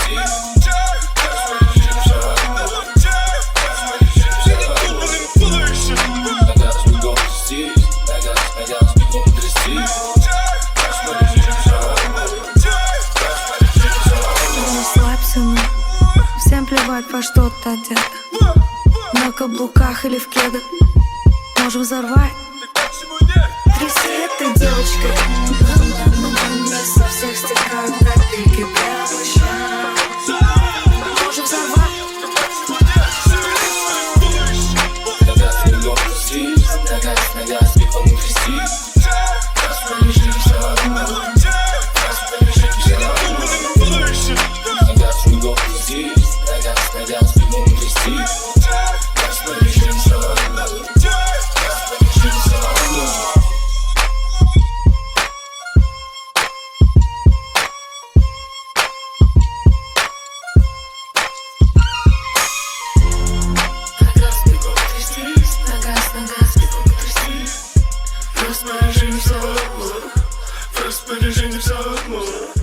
Всем плевать, во что ты одета, на каблуках или в кедах. Можем взорвать. Тряси этой девочкой. Со всех стекают копейки прямо. Можем взорвать. В распоряжении вся отмора.